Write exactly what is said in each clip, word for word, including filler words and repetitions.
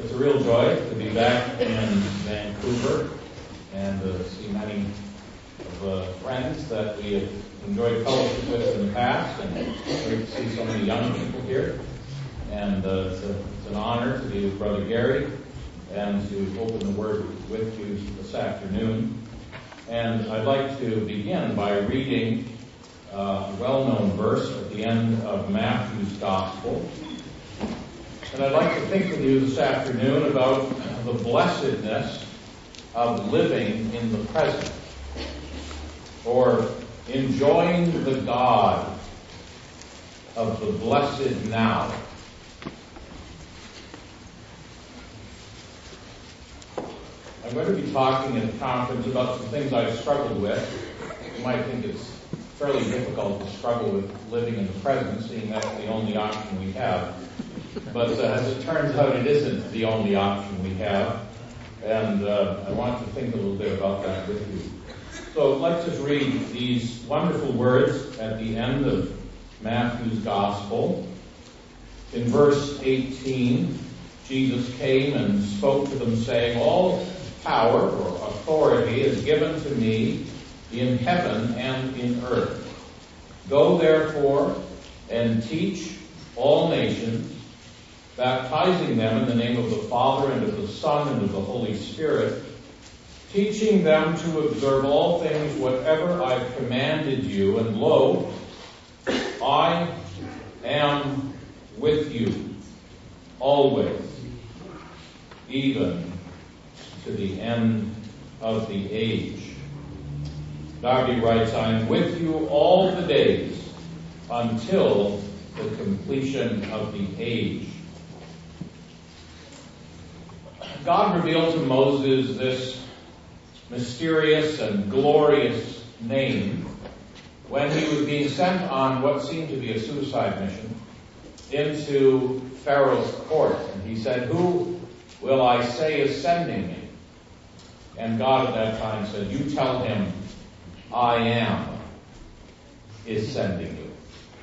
It's a real joy to be back in Vancouver and uh, see many of the friends that we have enjoyed fellowship with in the past, and great to see so many young people here. And uh, it's, a, it's an honor to be with Brother Gary and to open the Word with you this afternoon. And I'd like to begin by reading uh, a well-known verse at the end of Matthew's Gospel. And I'd like to think with you this afternoon about the blessedness of living in the present, or enjoying the God of the blessed now. I'm going to be talking at the conference about some things I've struggled with. You might think it's fairly difficult to struggle with living in the present, seeing that's the only option we have. But uh, as it turns out, it isn't the only option we have. And uh, I want to think a little bit about that with you. So let's just read these wonderful words at the end of Matthew's Gospel. In verse eighteen, Jesus came and spoke to them, saying, "All power or authority is given to me in heaven and in earth. Go therefore and teach all nations, baptizing them in the name of the Father and of the Son and of the Holy Spirit, teaching them to observe all things whatever I've commanded you, and lo, I am with you always, even to the end of the age." Darby writes, "I am with you all the days until the completion of the age." God revealed to Moses this mysterious and glorious name when he was being sent on what seemed to be a suicide mission into Pharaoh's court. And he said, "Who will I say is sending me?" And God at that time said, "You tell him, I am is sending you."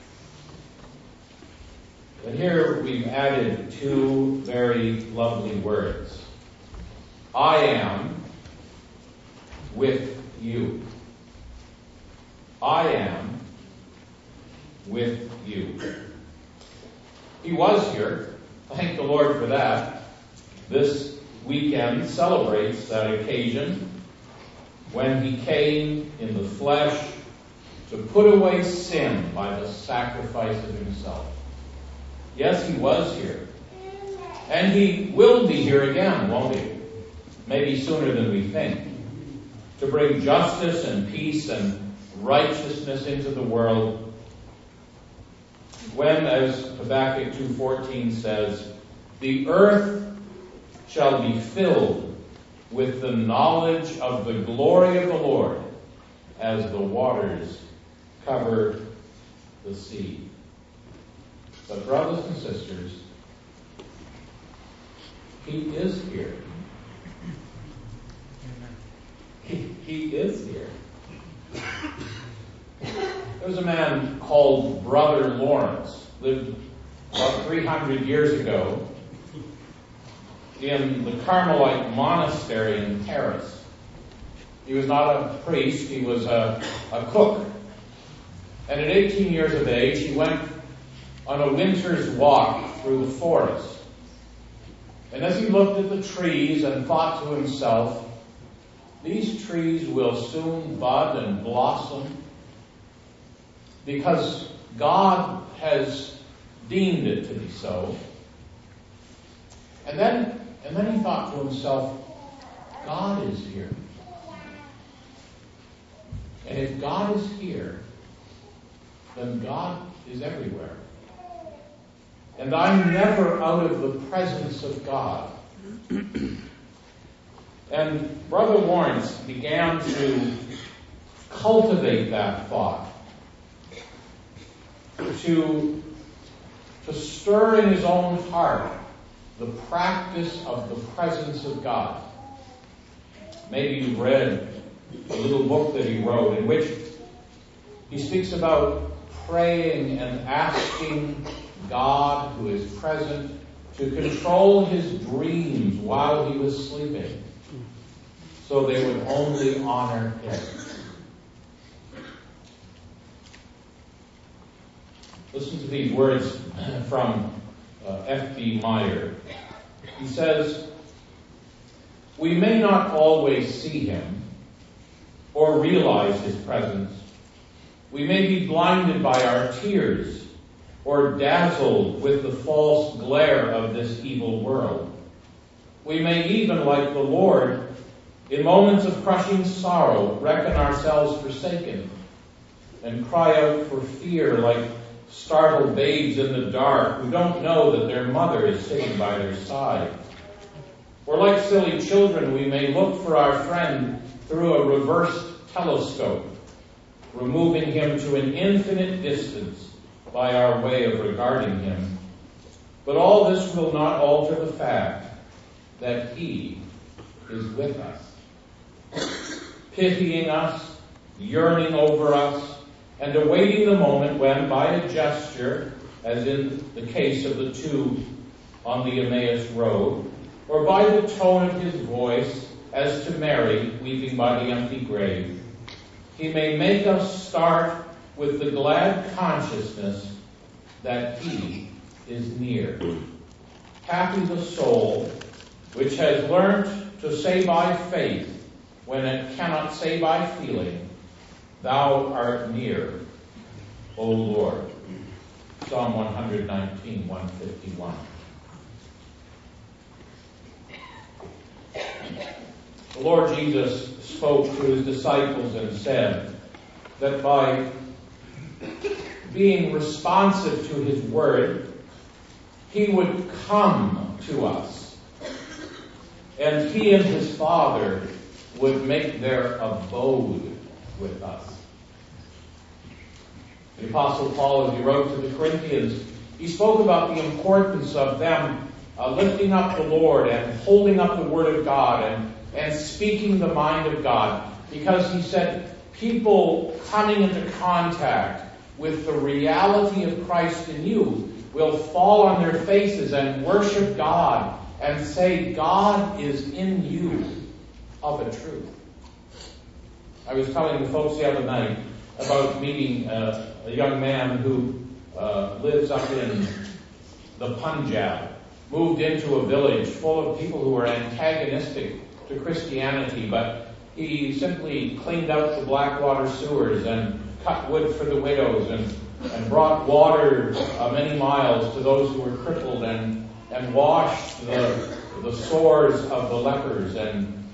And here we've added two very lovely words. I am with you. I am with you. He was here. Thank the Lord for that. This weekend celebrates that occasion when he came in the flesh to put away sin by the sacrifice of himself. Yes, he was here. And he will be here again, won't he? Maybe sooner than we think. To bring justice and peace and righteousness into the world. When, as Habakkuk two fourteen says, the earth shall be filled with the knowledge of the glory of the Lord as the waters cover the sea. But brothers and sisters, he is here. He, he is here. There was a man called Brother Lawrence, lived about three hundred years ago in the Carmelite monastery in Paris. He was not a priest, he was a, a cook. And at eighteen years of age, he went on a winter's walk through the forest. And as he looked at the trees and thought to himself, these trees will soon bud and blossom because God has deemed it to be so. And then, and then he thought to himself, God is here. And if God is here, then God is everywhere. And I'm never out of the presence of God. And Brother Lawrence began to cultivate that thought, to, to stir in his own heart the practice of the presence of God. Maybe you've read a little book that he wrote in which he speaks about praying and asking God, who is present, to control his dreams while he was sleeping, so they would only honor him. Listen to these words from uh, F B Meyer. He says, "We may not always see him or realize his presence. We may be blinded by our tears or dazzled with the false glare of this evil world. We may even, like the Lord, in moments of crushing sorrow, reckon ourselves forsaken and cry out for fear like startled babes in the dark who don't know that their mother is sitting by their side. Or like silly children, we may look for our friend through a reversed telescope, removing him to an infinite distance by our way of regarding him. But all this will not alter the fact that he is with us, pitying us, yearning over us, and awaiting the moment when, by a gesture, as in the case of the two on the Emmaus Road, or by the tone of his voice, as to Mary weeping by the empty grave, he may make us start with the glad consciousness that he is near. Happy the soul which has learnt to say by faith when it cannot say by feeling, Thou art near, O Lord. Psalm one nineteen, one fifty-one. The Lord Jesus spoke to his disciples and said that by being responsive to his word, he would come to us, and he and his Father would make their abode with us. The Apostle Paul, as he wrote to the Corinthians, he spoke about the importance of them uh, lifting up the Lord and holding up the Word of God and, and speaking the mind of God, because he said people coming into contact with the reality of Christ in you will fall on their faces and worship God and say, God is in you of a truth. I was telling the folks the other night about meeting uh, a young man who uh, lives up in the Punjab, moved into a village full of people who were antagonistic to Christianity, but he simply cleaned out the Blackwater sewers and cut wood for the widows and, and brought water uh, many miles to those who were crippled and, and washed the, the sores of the lepers. And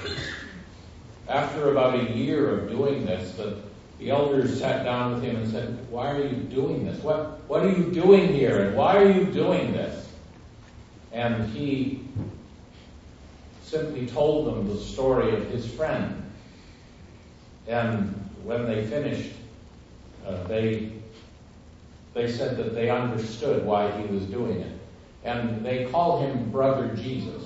after about a year of doing this, the, the elders sat down with him and said, why are you doing this? What, what are you doing here? And why are you doing this? And he simply told them the story of his friend. And when they finished, uh, they they said that they understood why he was doing it. And they call him Brother Jesus.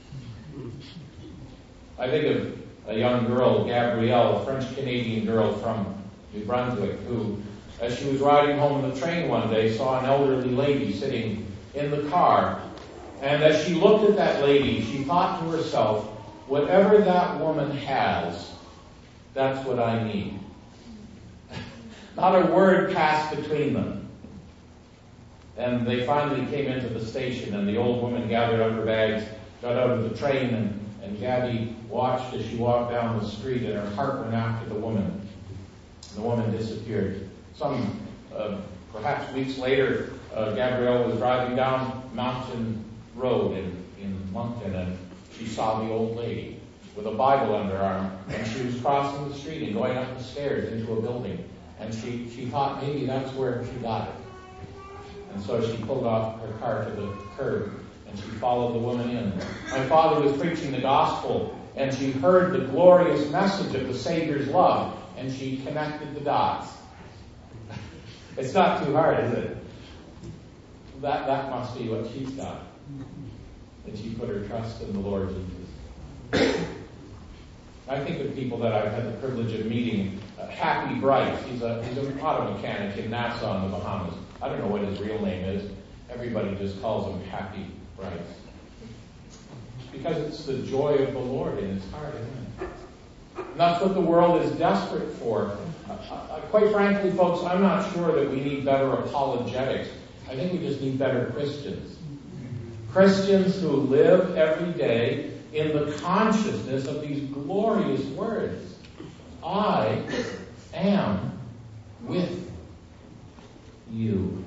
I think of a young girl, Gabrielle, a French-Canadian girl from New Brunswick, who, as she was riding home on the train one day, saw an elderly lady sitting in the car. And as she looked at that lady, she thought to herself, whatever that woman has, that's what I need. Not a word passed between them. And they finally came into the station, and the old woman gathered up her bags, got out of the train, and, and Gabby watched as she walked down the street, and her heart went after the woman. And the woman disappeared. Some, uh, perhaps weeks later, uh, Gabrielle was driving down Mountain Road in, in Moncton, and she saw the old lady with a Bible under her arm, and she was crossing the street and going up the stairs into a building. And she, she thought maybe that's where she got it. And so she pulled off her car to the curb, and she followed the woman in. My father was preaching the gospel, and she heard the glorious message of the Savior's love, and she connected the dots. It's not too hard, is it? That, that must be what she's got. And she put her trust in the Lord Jesus. I think of people that I've had the privilege of meeting. Uh, Happy Bright, he's a he's an auto mechanic in Nassau in the Bahamas. I don't know what his real name is. Everybody just calls him Happy Christ. Because it's the joy of the Lord in his heart, isn't it? And that's what the world is desperate for. Uh, uh, quite frankly, folks, I'm not sure that we need better apologetics. I think we just need better Christians. Christians who live every day in the consciousness of these glorious words. I am with you.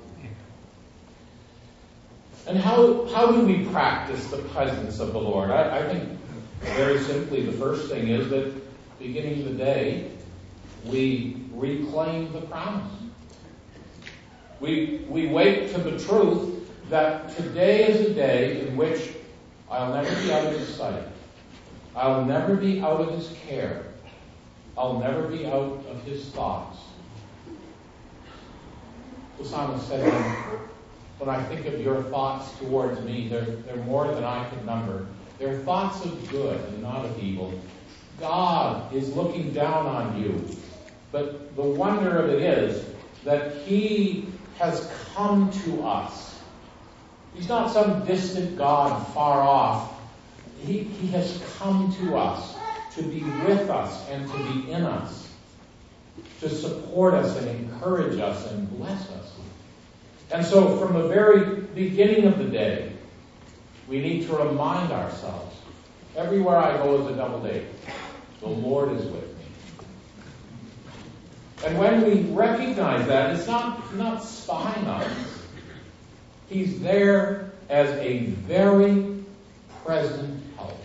And how how do we practice the presence of the Lord? I, I think very simply the first thing is that beginning of the day, we reclaim the promise. We we wake to the truth that today is a day in which I'll never be out of his sight. I'll never be out of his care. I'll never be out of his thoughts. The psalmist said, when I think of your thoughts towards me, they're, they're more than I could number. They're thoughts of good and not of evil. God is looking down on you. But the wonder of it is that he has come to us. He's not some distant God far off. He, he has come to us to be with us and to be in us, to support us and encourage us and bless us. And so from the very beginning of the day, we need to remind ourselves, everywhere I go is a double date. The Lord is with me. And when we recognize that, it's not, not spying on us. He's there as a very present help.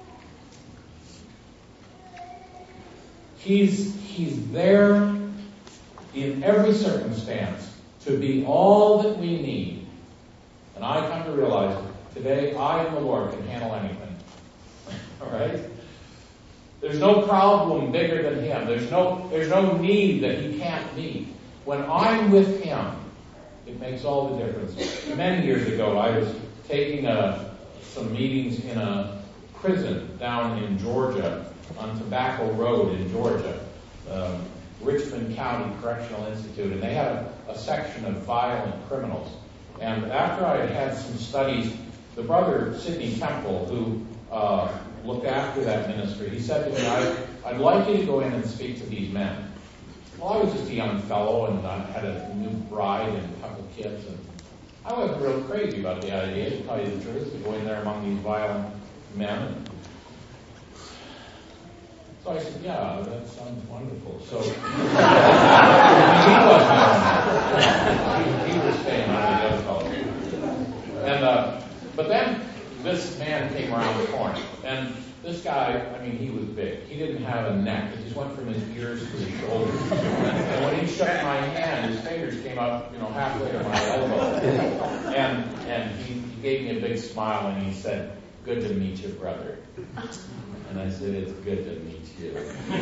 He's, he's there in every circumstance to be all that we need. And I come to realize today I and the Lord can handle anything. All right? There's no problem bigger than him. There's no, there's no need that he can't meet. When I'm with him, it makes all the difference. Many years ago, I was taking a, some meetings in a prison down in Georgia, on Tobacco Road in Georgia, um, Richmond County Correctional Institute, and they had a, a section of violent criminals. And after I had had some studies, the brother Sidney Temple, who uh, looked after that ministry, he said to me, I, I'd like you to go in and speak to these men. Well, I was just a young fellow, and I had a new bride and a couple of kids, and I wasn't real crazy about the idea, to tell you the truth, to go in there among these violent men. So I said, yeah, that sounds wonderful. So he wasn't on he, he was staying on the other fellow. And, uh, but then this man came around the corner. And this guy, I mean, he was big. He didn't have a neck. It just went from his ears to his shoulders. And when he shook my hand, his fingers came up, you know, halfway to my elbow. And, and he, he gave me a big smile and he said, good to meet you, brother. And I said, it's good to meet you. When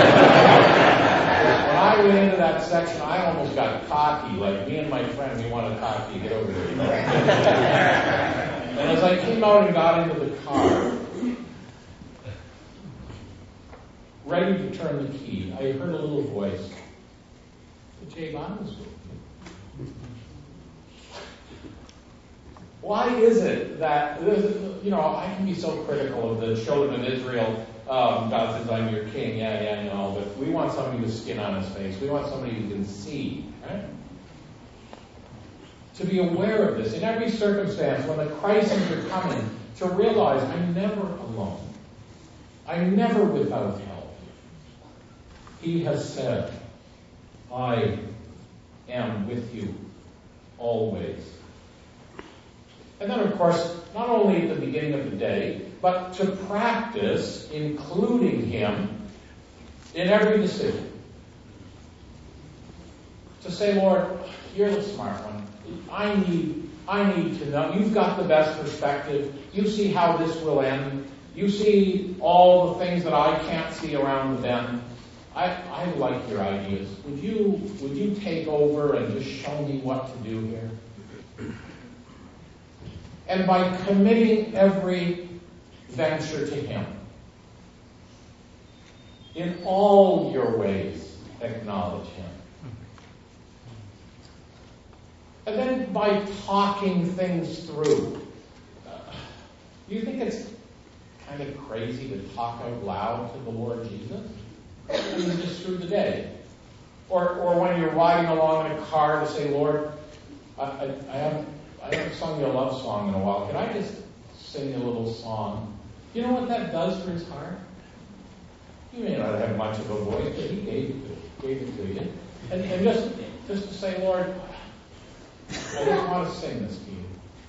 I went into that section, I almost got cocky. Like me and my friend, we wanted cocky. Get over here. And as I came out and got into the car, ready to turn the key, I heard a little voice. Jay, I was with you. Why is it that, you know, I can be so critical of the children of Israel. Um, God says, I'm your king, yeah, yeah, you know, but we want somebody with skin on his face. We want somebody who can see, right? To be aware of this in every circumstance, when the crises are coming, to realize I'm never alone. I'm never without help. He has said, I am with you always. And then, of course, not only at the beginning of the day, but to practice including him in every decision. To say, Lord, you're the smart one. I need, I need to know. You've got the best perspective. You see how this will end. You see all the things that I can't see around the bend. I, I like your ideas. Would you, would you take over and just show me what to do here? And by committing every venture to him, in all your ways, acknowledge him. And then by talking things through. Uh, Do you think it's kind of crazy to talk out loud to the Lord Jesus? I mean, just through the day. Or or when you're riding along in a car to say, Lord, I, I, I haven't I haven't sung you a love song in a while. Can I just sing you a little song? You know what that does for his heart? You may not have much of a voice, but he gave it to, gave it to you. And, and just, just to say, Lord, I just want to sing this to you.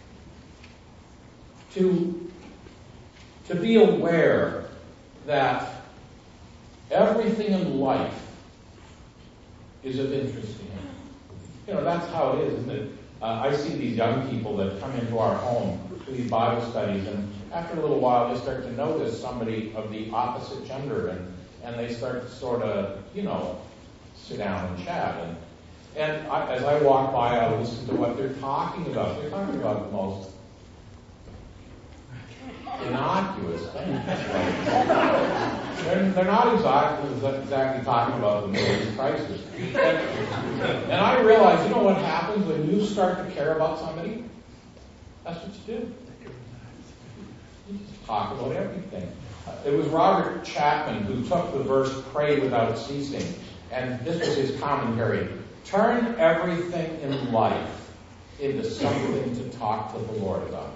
To, to be aware that everything in life is of interest to him. You know, that's how it is, isn't it? Uh, I see these young people that come into our home to these Bible studies, and after a little while they start to notice somebody of the opposite gender, and, and they start to sort of, you know, sit down and chat. And, and I, as I walk by, I listen to what they're talking about. They're talking about the most innocuous things. They're, they're not exactly, exactly talking about the Middle East crisis. And, and I realize, you know what happens when you start to care about somebody? That's what you do. You just talk about everything. It was Robert Chapman who took the verse, pray without ceasing, and this was his commentary. Turn everything in life into something to talk to the Lord about.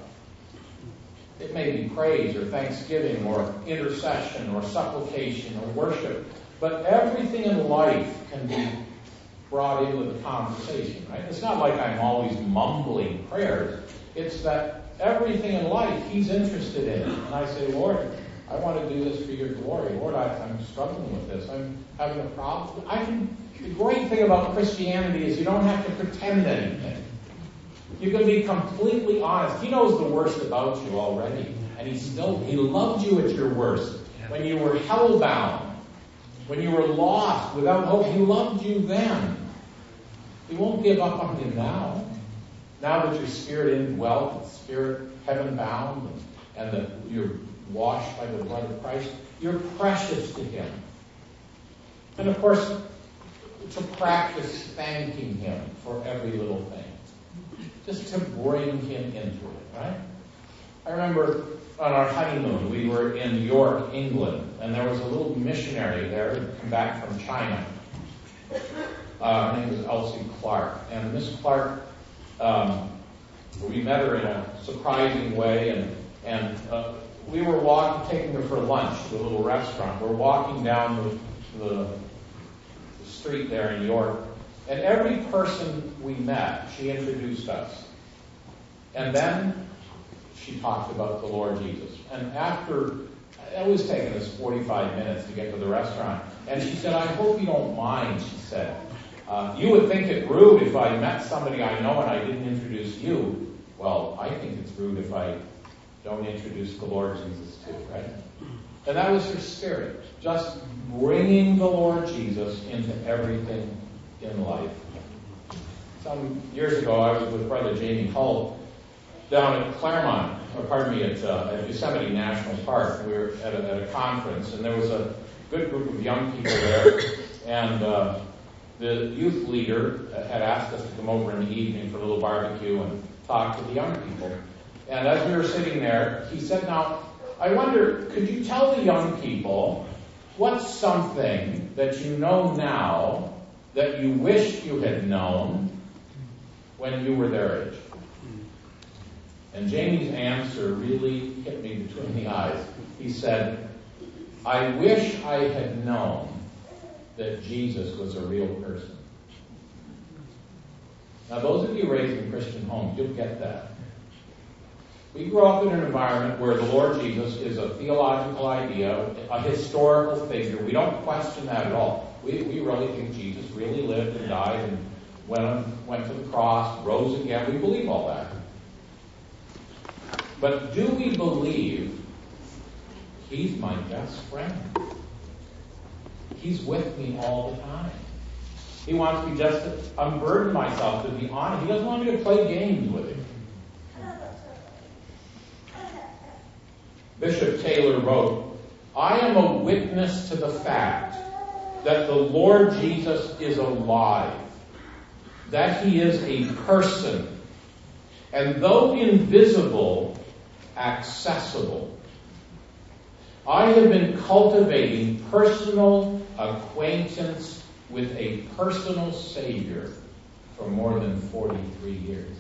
It may be praise or thanksgiving or intercession or supplication or worship, but everything in life can be brought into the conversation, right? It's not like I'm always mumbling prayers. It's that everything in life he's interested in. And I say, Lord, I want to do this for your glory. Lord, I, I'm struggling with this. I'm having a problem. I can, the great thing about Christianity is you don't have to pretend anything. You can be completely honest. He knows the worst about you already. And he still, he loved you at your worst. When you were hellbound, when you were lost, without hope, he loved you then. He won't give up on you now. Now that your spirit indwelt, spirit heaven bound, and that you're washed by the blood of Christ, you're precious to him. And of course, to practice thanking him for every little thing. Just to bring him into it, right? I remember on our honeymoon, we were in York, England, and there was a little missionary there who had come back from China. Uh, her name was Elsie Clark. And Miss Clark, um, we met her in a surprising way, and, and uh, we were walking, taking her for lunch to a little restaurant. We're walking down the, the, the street there in York, and every person we met, she introduced us. And then she talked about the Lord Jesus. And after, it was taking us forty-five minutes to get to the restaurant. And she said, I hope you don't mind, she said. Uh, you would think it rude if I met somebody I know and I didn't introduce you. Well, I think it's rude if I don't introduce the Lord Jesus too, right? And that was her spirit. Just bringing the Lord Jesus into everything in life. Some years ago, I was with Brother Jamie Hull down at Claremont, or pardon me, at, uh, at Yosemite National Park. We were at a, at a conference, and there was a good group of young people there, and uh, the youth leader had asked us to come over in the evening for a little barbecue and talk to the young people. And as we were sitting there, he said, now, I wonder, could you tell the young people what's something that you know now that you wished you had known when you were their age? And Jamie's answer really hit me between the eyes. He said, I wish I had known that Jesus was a real person. Now, those of you raised in Christian homes, you'll get that. We grew up in an environment where the Lord Jesus is a theological idea, a historical figure. We don't question that at all. We, we really think Jesus really lived and died and went, went to the cross, rose again. We believe all that. But do we believe he's my best friend? He's with me all the time. He wants me just to unburden myself, to be honest. He doesn't want me to play games with him. Bishop Taylor wrote, I am a witness to the fact that the Lord Jesus is alive, that he is a person, and though invisible, accessible. I have been cultivating personal acquaintance with a personal Savior for more than forty-three years.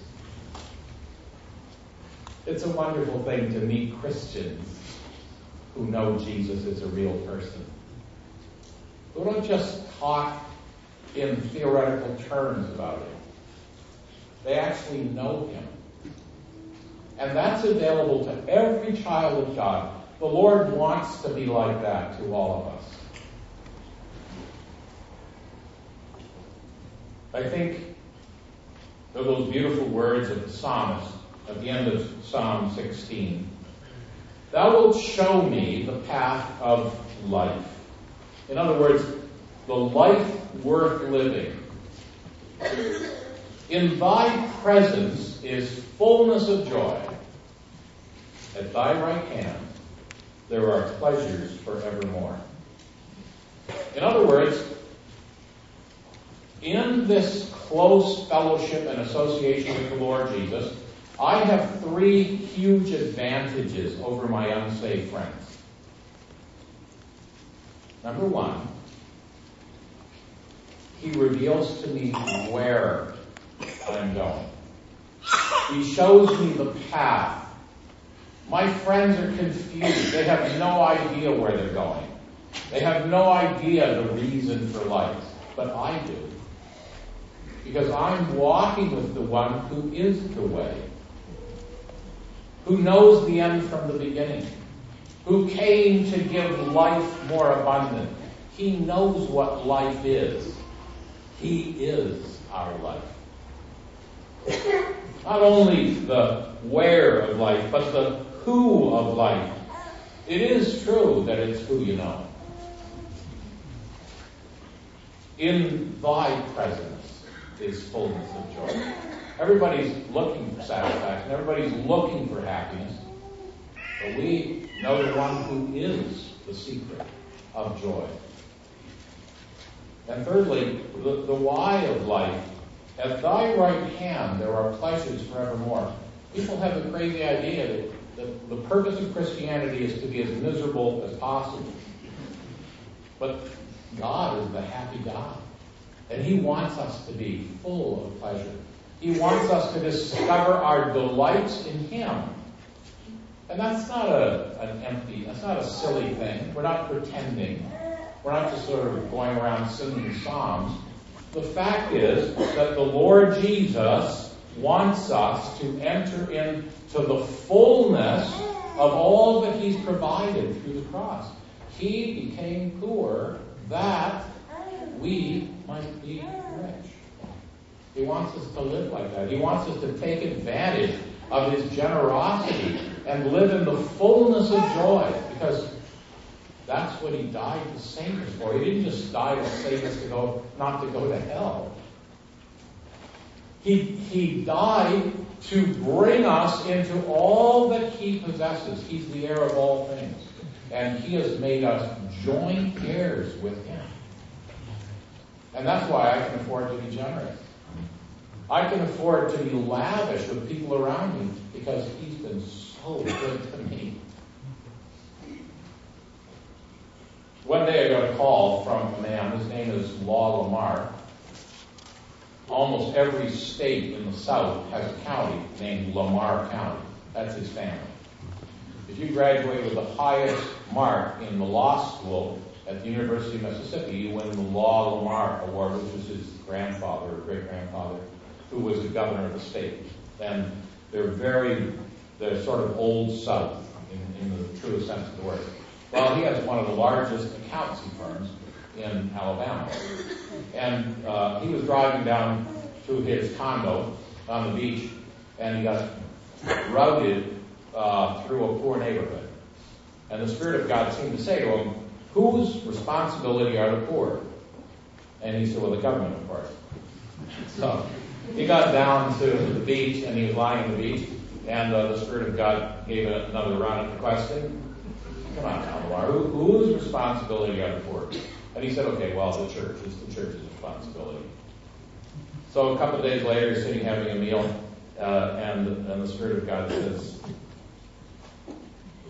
It's a wonderful thing to meet Christians who know Jesus is a real person, who don't just talk in theoretical terms about him. They actually know him. And that's available to every child of God. The Lord wants to be like that to all of us. I think of those beautiful words of the psalmist at the end of Psalm sixteen. Thou wilt show me the path of life. In other words, the life worth living. In thy presence is fullness of joy. At thy right hand there are pleasures forevermore. In other words, in this close fellowship and association with the Lord Jesus, I have three huge advantages over my unsaved friends. Number one, he reveals to me where I'm going. He shows me the path. My friends are confused. They have no idea where they're going. They have no idea the reason for life. But I do. Because I'm walking with the one who is the way, who knows the end from the beginning, who came to give life more abundant. He knows what life is. He is our life. Not only the where of life, but the who of life. It is true that it's who you know. In thy presence is fullness of joy. Everybody's looking for satisfaction. Everybody's looking for happiness. But we know the one who is the secret of joy. And thirdly, the, the why of life. At thy right hand there are pleasures forevermore. People have the crazy idea that the, the purpose of Christianity is to be as miserable as possible. But God is the happy God. And he wants us to be full of pleasure. He wants us to discover our delights in him. And that's not a, an empty, that's not a silly thing. We're not pretending. We're not just sort of going around singing psalms. The fact is that the Lord Jesus wants us to enter into the fullness of all that he's provided through the cross. He became poor that we might be rich. He wants us to live like that. He wants us to take advantage of his generosity and live in the fullness of joy, because that's what he died to save us for. He didn't just die to save us to go, not to go to hell. He, he died to bring us into all that he possesses. He's the heir of all things. And he has made us joint heirs with him. And that's why I can afford to be generous. I can afford to be lavish with people around me because he's been so good to me. One day I got a call from a man. His name is Law Lamar. Almost every state in the South has a county named Lamar County. That's his family. If you graduate with the highest mark in the law school at the University of Mississippi, you win the Law Lamar Award, which was his grandfather or great-grandfather, who was the governor of the state. And they're very, they're sort of old South in, in the truest sense of the word. Well, he has one of the largest accountancy firms in Alabama. And uh, he was driving down to his condo on the beach, and he got routed uh, through a poor neighborhood. And the Spirit of God seemed to say to him, whose responsibility are the poor? And he said, well, the government, of course. So he got down to the beach, and he was lying on the beach, and uh, the Spirit of God gave it another round of the question. Come on now, Lamar, who, whose responsibility are the poor? And he said, okay, well, the church. It's the church's responsibility. So a couple of days later, he's sitting having a meal, uh, and, and the Spirit of God says,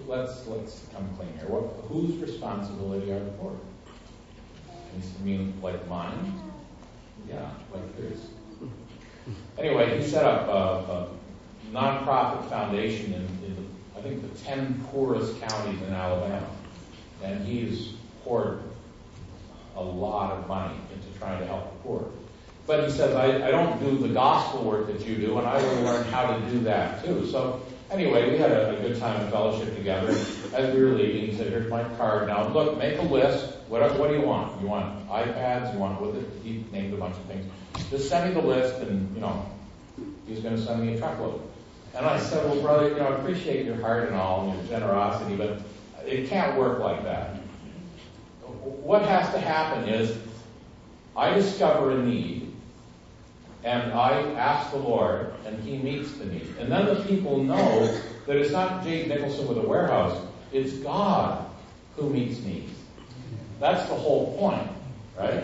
let's let's come clean here. What, whose responsibility are the poor? And he said, you mean like mine? Yeah, like yours. Anyway, he set up a, a nonprofit foundation in, in the, I think, the ten poorest counties in Alabama. And he's poured a lot of money into trying to help the poor. But he says, I, I don't do the gospel work that you do, and I want to learn how to do that too. So anyway, we had a, a good time of fellowship together. As we were leaving, he said, here's my card. Now, look, make a list. What, what do you want? You want iPads? You want with it? He named a bunch of things. Just send me the list, and, you know, he's going to send me a truckload. And I said, well, brother, you know, I appreciate your heart and all, and your generosity, but it can't work like that. What has to happen is I discover a need, and I ask the Lord, and He meets the need. And then the people know that it's not Jake Nicholson with a warehouse, it's God who meets needs. That's the whole point, right?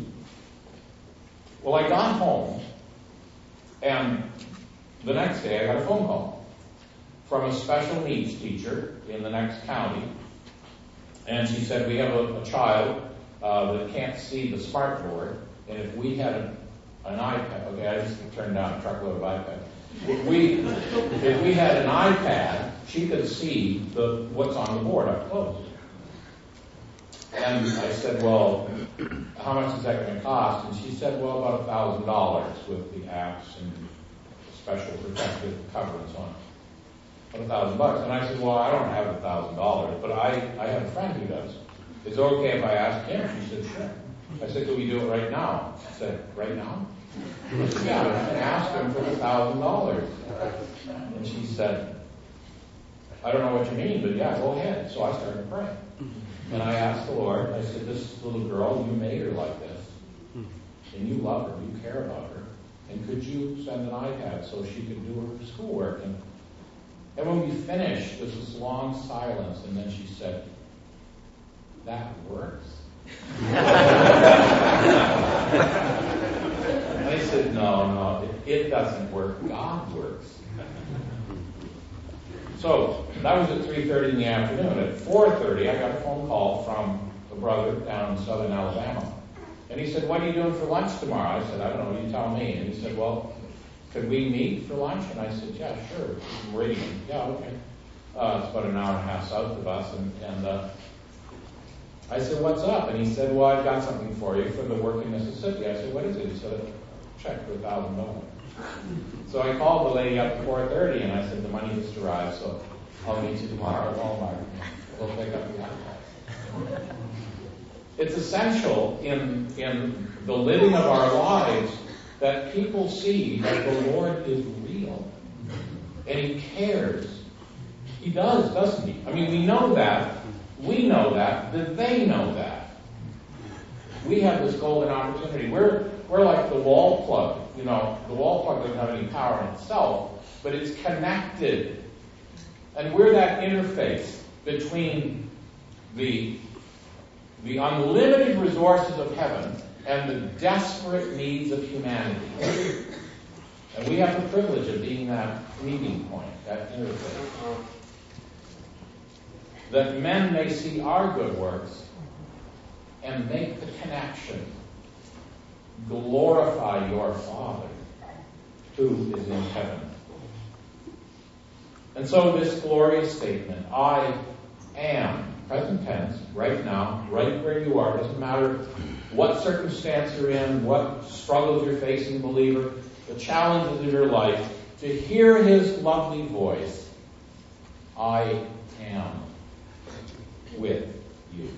Well, I got home, and the next day I got a phone call from a special needs teacher in the next county. And she said, we have a, a child uh, that can't see the smart board, and if we had a, an iPad, okay, I just turned down a truckload of iPad. If we, if we had an iPad, she could see the what's on the board up close. And I said, well, how much is that going to cost? And she said, well, about a thousand dollars with the apps and special protective cover and so on. A thousand bucks. And I said, well, I don't have a thousand dollars, but I, I have a friend who does. Is it okay if I ask him? She said, sure. I said, can we do it right now? She said, right now? I said, yeah, I can ask him for the thousand dollars. And she said, I don't know what you mean, but yeah, go ahead. So I started praying. And I asked the Lord, I said, this little girl, you made her like this. And you love her, you care about her. And could you send an iPad so she could do her schoolwork? And And when we finished, there was this long silence, and then she said, that works? I said, no, no, it, it doesn't work. God works. So that was at three thirty in the afternoon. At four thirty, I got a phone call from a brother down in southern Alabama. And he said, what are you doing for lunch tomorrow? I said, I don't know, you tell me. And he said, well, could we meet for lunch? And I said, yeah, sure. Meridian. Yeah, okay. Uh, it's about an hour and a half south of us. And, and uh, I said, what's up? And he said, well, I've got something for you for the work in Mississippi. I said, what is it? He said, a check for a thousand dollars. So I called the lady up at four thirty, and I said, the money just arrived, so I'll meet you tomorrow at Walmart. We'll pick up the iPad. It's essential in, in the living of our lives that people see that the Lord is real. And He cares. He does, doesn't He? I mean, we know that. We know that. That they know that. We have this golden opportunity. We're, we're like the wall plug. You know, the wall plug doesn't have any power in itself, but it's connected. And we're that interface between the, the unlimited resources of heaven and the desperate needs of humanity. And we have the privilege of being that meeting point, that interface. That men may see our good works and make the connection. Glorify your Father who is in heaven. And so this glorious statement, I am, present tense, right now, right where you are, doesn't matter what circumstance you're in, what struggles you're facing, believer, the challenges of your life, to hear His lovely voice, I am with you.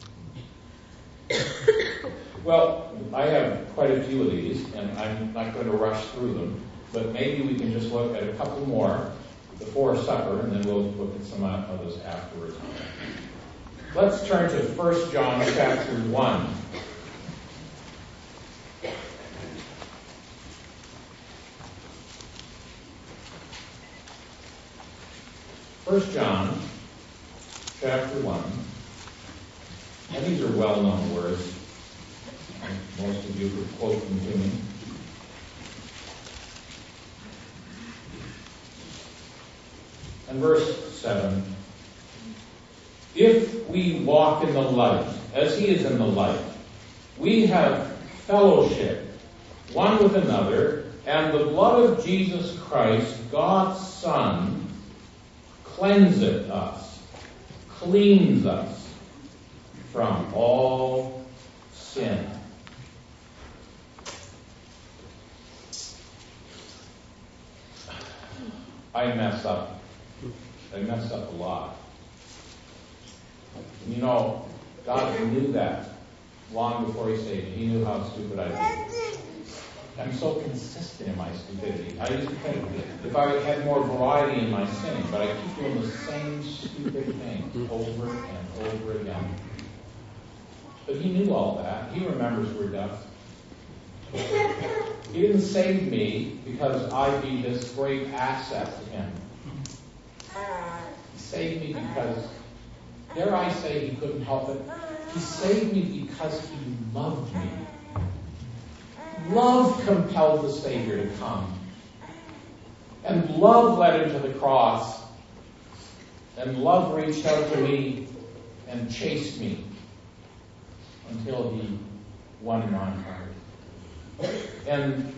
Well, I have quite a few of these, and I'm not going to rush through them, but maybe we can just look at a couple more before supper, and then we'll look at some others afterwards. Let's turn to First John chapter one. First John chapter one. And these are well-known words. Most of you could quote them to me. And verse seven. If we walk in the light, as he is in the light, we have fellowship one with another, and the blood of Jesus Christ, God's Son, cleanseth us, cleans us from all sin. I mess up. I mess up a lot. You know, God knew that long before he saved me. He knew how stupid I'd be. I'm so consistent in my stupidity. I used to think if I had more variety in my sinning, but I keep doing the same stupid thing over and over again. But he knew all that. He remembers we're dust. He didn't save me because I'd be this great asset to him. He saved me because, dare I say, he couldn't help it. He saved me because he loved me. Love compelled the Savior to come. And love led him to the cross. And love reached out to me and chased me until he won my heart. And,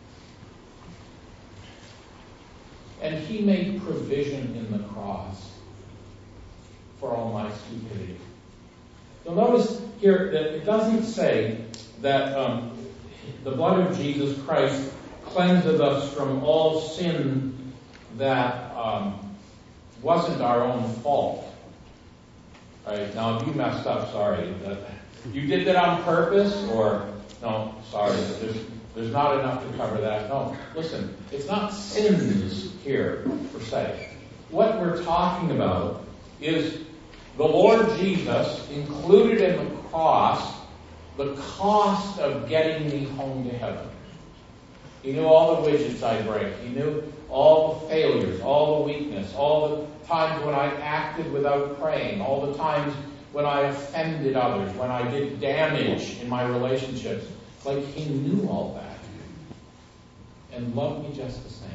and he made provision in the cross for all my stupidity. You'll notice here that it doesn't say that um, the blood of Jesus Christ cleanses us from all sin that um, wasn't our own fault. Right? Now, if you messed up, sorry. That, you did that on purpose, or no, sorry. There's, there's not enough to cover that. No, listen, it's not sins here, per se. What we're talking about is the Lord Jesus included in the cross the cost of getting me home to heaven. He knew all the widgets I break. He knew all the failures, all the weakness, all the times when I acted without praying, all the times when I offended others, when I did damage in my relationships. It's like he knew all that and loved me just the same.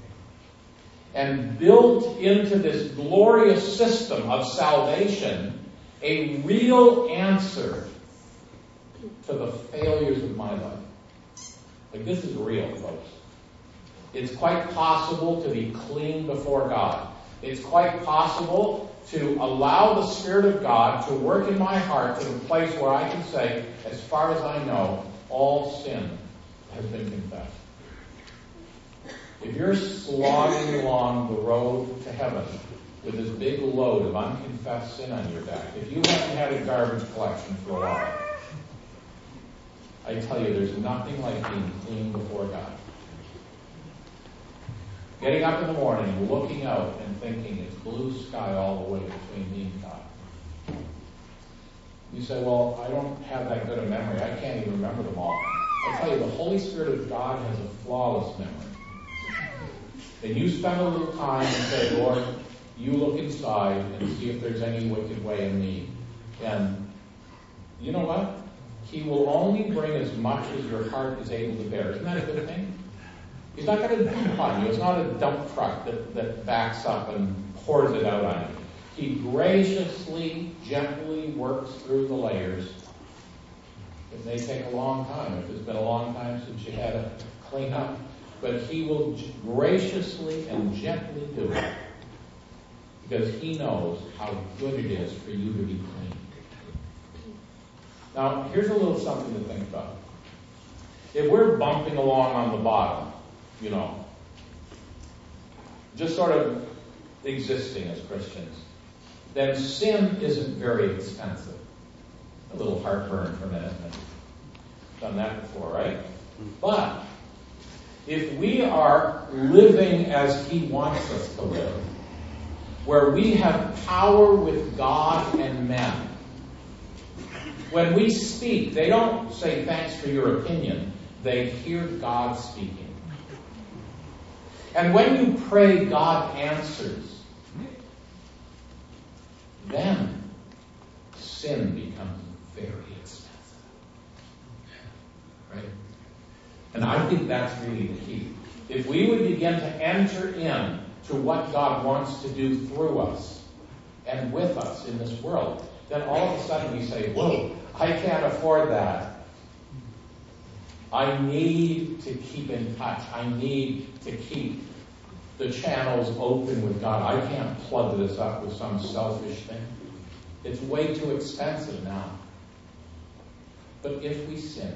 And built into this glorious system of salvation a real answer to the failures of my life. Like, this is real, folks. It's quite possible to be clean before God. It's quite possible to allow the Spirit of God to work in my heart to the place where I can say, as far as I know, all sin has been confessed. If you're slogging along the road to heaven with this big load of unconfessed sin on your back, if you haven't had a garbage collection for a while, I tell you, there's nothing like being clean before God. Getting up in the morning, looking out, and thinking it's blue sky all the way between me and God. You say, well, I don't have that good a memory. I can't even remember them all. I tell you, the Holy Spirit of God has a flawless memory. And you spend a little time and say, Lord, you look inside and see if there's any wicked way in me. And you know what? He will only bring as much as your heart is able to bear. Isn't that a good thing? He's not going to dump on you. It's not a dump truck that, that backs up and pours it out on you. He graciously, gently works through the layers. It may take a long time. If it's been a long time since you had to clean up. But he will graciously and gently do it. Because he knows how good it is for you to be clean. Now, here's a little something to think about. If we're bumping along on the bottom, you know, just sort of existing as Christians, then sin isn't very expensive. A little heartburn for a minute. I've done that before, right? But if we are living as he wants us to live, where we have power with God and men, when we speak, they don't say thanks for your opinion. They hear God speaking. And when you pray, God answers. Then sin becomes very expensive. Right? And I think that's really the key. If we would begin to enter in to what God wants to do through us, and with us in this world, then all of a sudden we say, whoa, I can't afford that. I need to keep in touch. I need to keep the channels open with God. I can't plug this up with some selfish thing. It's way too expensive now. But if we sin,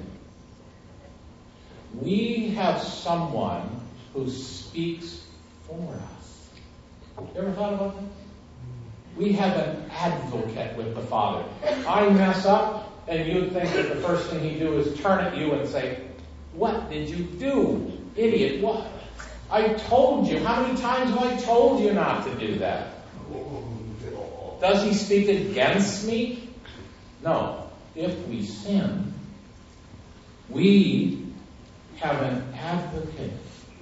we have someone who speaks for us. You ever thought about that? We have an advocate with the Father. I mess up, and you'd think that the first thing he'd do is turn at you and say, what did you do? Idiot, what? I told you. How many times have I told you not to do that? Does he speak against me? No. If we sin, we have an advocate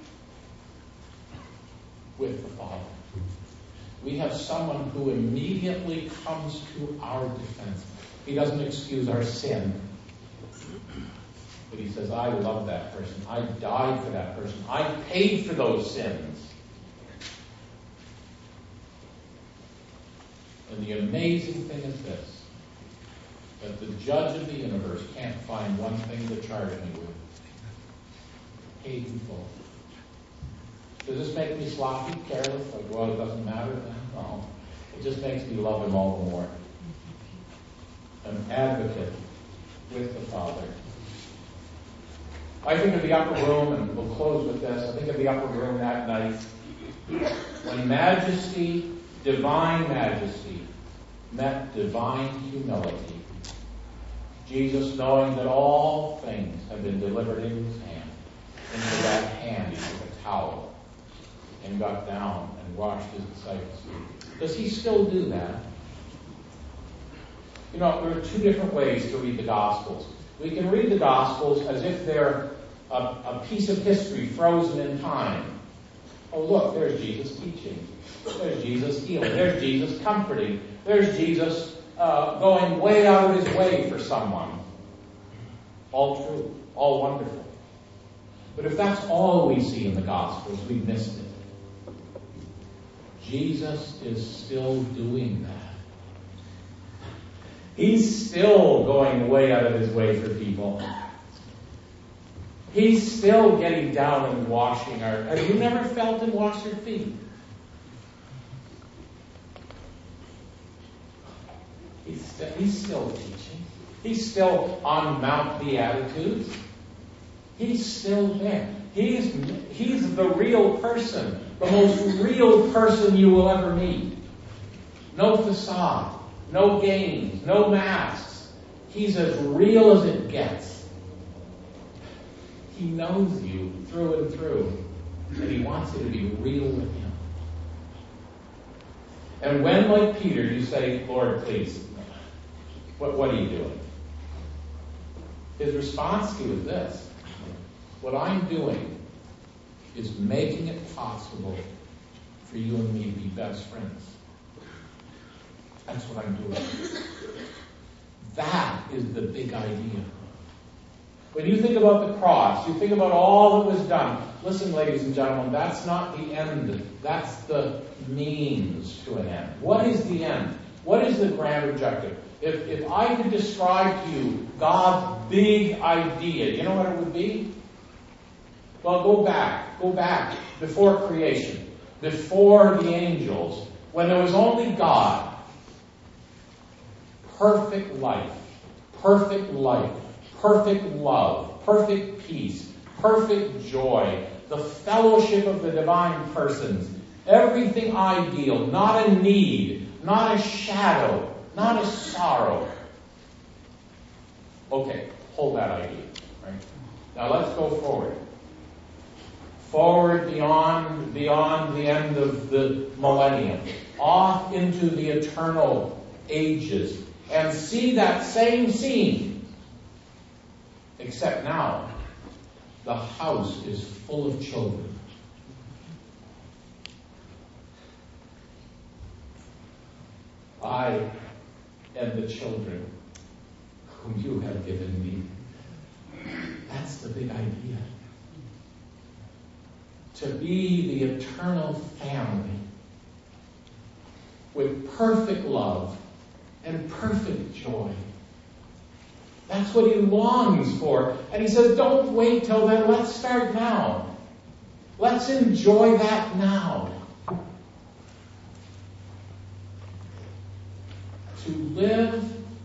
with the Father. We have someone who immediately comes to our defense. He doesn't excuse our sin, but he says, I love that person. I died for that person. I paid for those sins. And the amazing thing is this, that the judge of the universe can't find one thing to charge me with. Paid in full. Does this make me sloppy, careless? Like, well, it doesn't matter then? No. It just makes me love him all the more. An advocate with the Father. I think of the upper room, and we'll close with this. I think of the upper room that night when majesty, divine majesty, met divine humility. Jesus, knowing that all things have been delivered into his hand, into that hand he took a towel and got down and washed his disciples' feet. Does he still do that? You know, there are two different ways to read the Gospels. We can read the Gospels as if they're a, a piece of history frozen in time. Oh, look, there's Jesus teaching. There's Jesus healing. There's Jesus comforting. There's Jesus uh, going way out of his way for someone. All true. All wonderful. But if that's all we see in the Gospels, we've missed it. Jesus is still doing that. He's still going way out of his way for people. He's still getting down and washing our... Have you never felt him wash your feet? He's, st- he's still teaching. He's still on Mount Beatitudes. He's still there. He's, he's the real person. The most real person you will ever meet. No facade. No games. No masks. He's as real as it gets. He knows you through and through. And he wants you to be real with him. And when, like Peter, you say, Lord, please, what, what are you doing? His response to you is this. What I'm doing is making it possible for you and me to be best friends. That's what I'm doing. That is the big idea. When you think about the cross, you think about all that was done. Listen, ladies and gentlemen, that's not the end. That's the means to an end. What is the end? What is the grand objective? If, if I could describe to you God's big idea, you know what it would be? Well, go back. Go back before creation, before the angels, when there was only God. Perfect life, perfect life, perfect love, perfect peace, perfect joy, the fellowship of the divine persons, everything ideal, not a need, not a shadow, not a sorrow. Okay, hold that idea. Right? Now let's go forward. Forward beyond, beyond the end of the millennium, off into the eternal ages, and see that same scene. Except now, the house is full of children. I and the children whom you have given me. That's the big idea. To be the eternal family with perfect love and perfect joy. That's what he longs for. And he says, don't wait till then. Let's start now. Let's enjoy that now. To live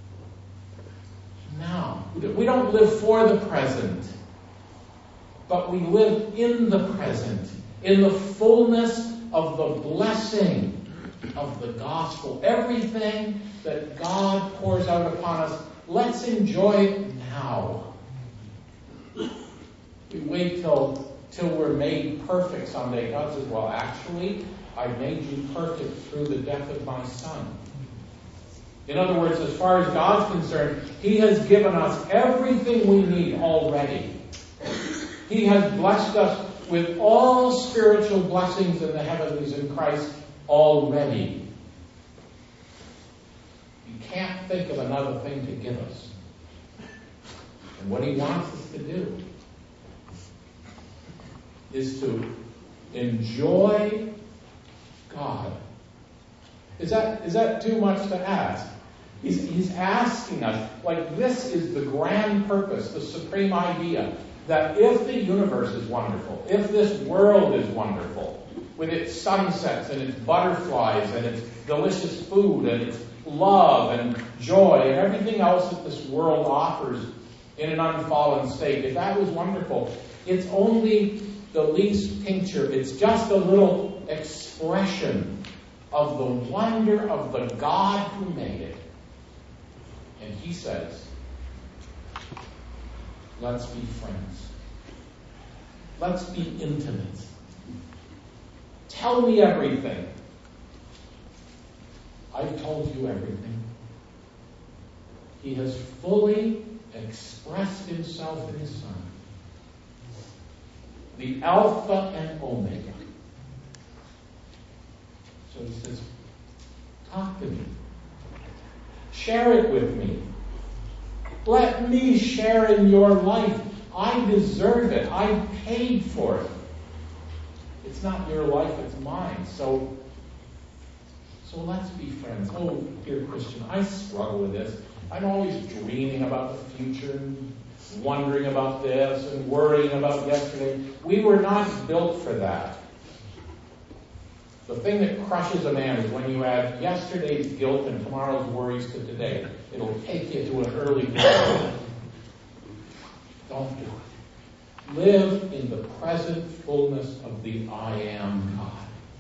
now. We don't live for the present, but we live in the present, in the fullness of the blessing of the gospel. Everything that God pours out upon us, let's enjoy it now. We wait till, till we're made perfect someday. God says, well, actually, I made you perfect through the death of my Son. In other words, as far as God's concerned, He has given us everything we need already. He has blessed us with all spiritual blessings in the heavenlies in Christ already. You can't think of another thing to give us. And what He wants us to do is to enjoy God. Is that, is that too much to ask? He's, he's asking us, like, this is the grand purpose, the supreme idea, that if the universe is wonderful, if this world is wonderful, with its sunsets and its butterflies and its delicious food and its love and joy and everything else that this world offers in an unfallen state, if that was wonderful, it's only the least tincture. It's just a little expression of the wonder of the God who made it. And He says, let's be friends. Let's be intimate. Tell me everything. I've told you everything. He has fully expressed Himself in His Son. The Alpha and Omega. So He says, talk to me. Share it with me. Let me share in your life. I deserve it. I paid for it. It's not your life, it's mine. So, so let's be friends. Oh, dear Christian, I struggle with this. I'm always dreaming about the future and wondering about this and worrying about yesterday. We were not built for that. The thing that crushes a man is when you add yesterday's guilt and tomorrow's worries to today. It'll take you to an early grave. Don't do it. Live in the present fullness of the I am God.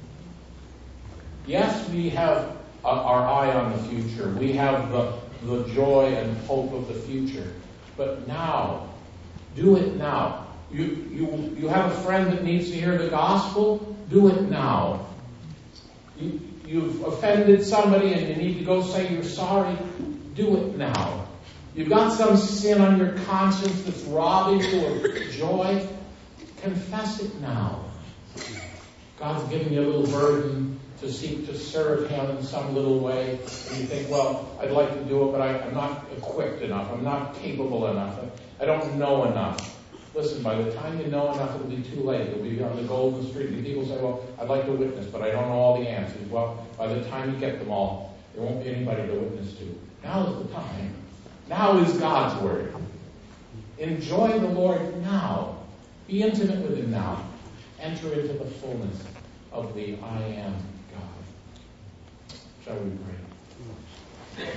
Yes, we have a, our eye on the future. We have the, the joy and hope of the future. But now, do it now. You, you, you have a friend that needs to hear the gospel? Do it now. You, you've offended somebody and you need to go say you're sorry? Do it now. You've got some sin on your conscience that's robbing you of joy? Confess it now. God's given you a little burden to seek to serve Him in some little way. And you think, well, I'd like to do it, but I, I'm not equipped enough. I'm not capable enough. I don't know enough. Listen, by the time you know enough, it'll be too late. You'll be on the golden street. And people say, well, I'd like to witness, but I don't know all the answers. Well, by the time you get them all, there won't be anybody to witness to. Now is the time. Now is God's word. Enjoy the Lord now. Be intimate with Him now. Enter into the fullness of the I am God. Shall we pray?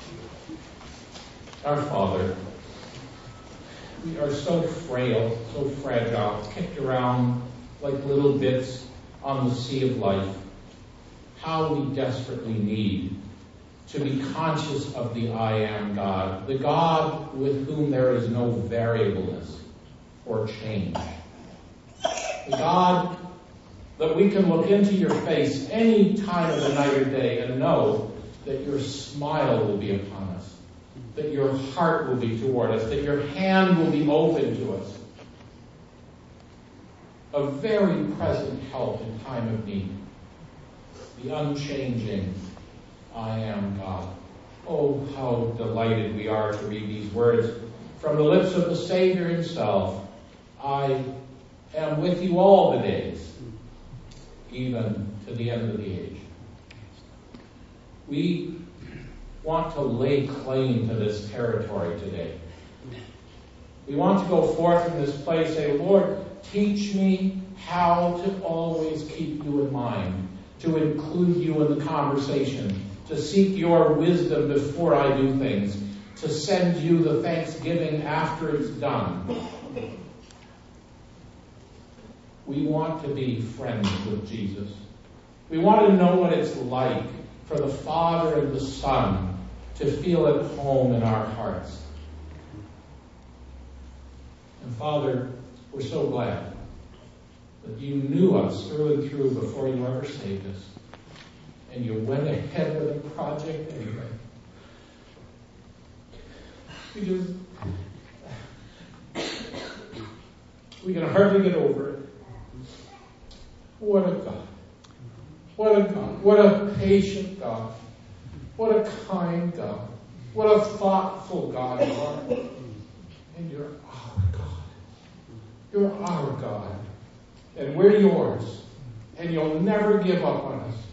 Our Father, we are so frail, so fragile, kicked around like little bits on the sea of life. How we desperately need to be conscious of the I am God, the God with whom there is no variableness or change. The God that we can look into your face any time of the night or day and know that your smile will be upon us, that your heart will be toward us, that your hand will be open to us. A very present help in time of need. The unchanging I am God. Oh, how delighted we are to read these words from the lips of the Savior Himself. I am with you all the days, even to the end of the age. We want to lay claim to this territory today. We want to go forth from this place and say, Lord, teach me how to always keep you in mind, to include you in the conversation, to seek your wisdom before I do things, to send you the thanksgiving after it's done. We want to be friends with Jesus. We want to know what it's like for the Father and the Son to feel at home in our hearts. And Father, we're so glad that you knew us through and through before you ever saved us. And you went ahead with the project anyway. We just, we can hardly get over it. What a God. What a God. What a patient God. What a kind God. What a thoughtful God you are. And you're our God. You're our God. And we're yours. And you'll never give up on us.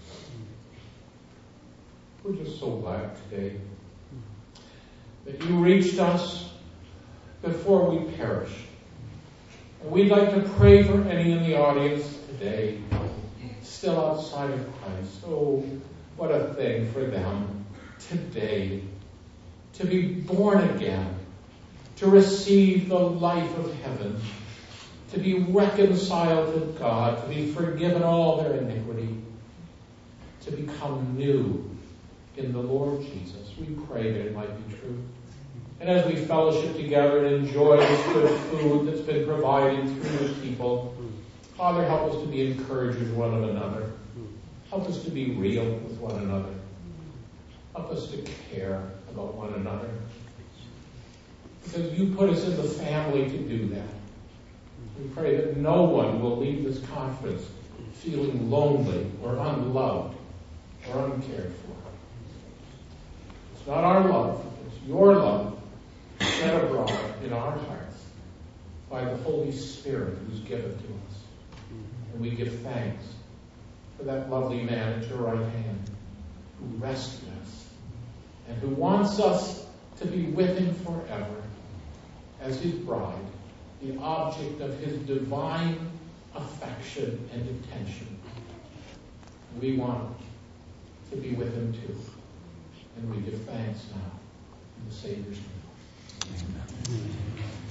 We're just so glad today that you reached us before we perished. And we'd like to pray for any in the audience today still outside of Christ. Oh, what a thing for them today to be born again, to receive the life of heaven, to be reconciled to God, to be forgiven all their iniquity, to become new in the Lord Jesus. We pray that it might be true. And as we fellowship together and enjoy this good food that's been provided through the people, Father, help us to be encouragers one of another. Help us to be real with one another. Help us to care about one another. Because you put us in the family to do that. We pray that no one will leave this conference feeling lonely or unloved or uncared for. It's not our love, it's your love shed abroad in our hearts by the Holy Spirit who's given to us. And we give thanks for that lovely man at your right hand who rescued us and who wants us to be with him forever as his bride, the object of his divine affection and attention. We want to be with him too. And we give thanks now in the Savior's name. Amen.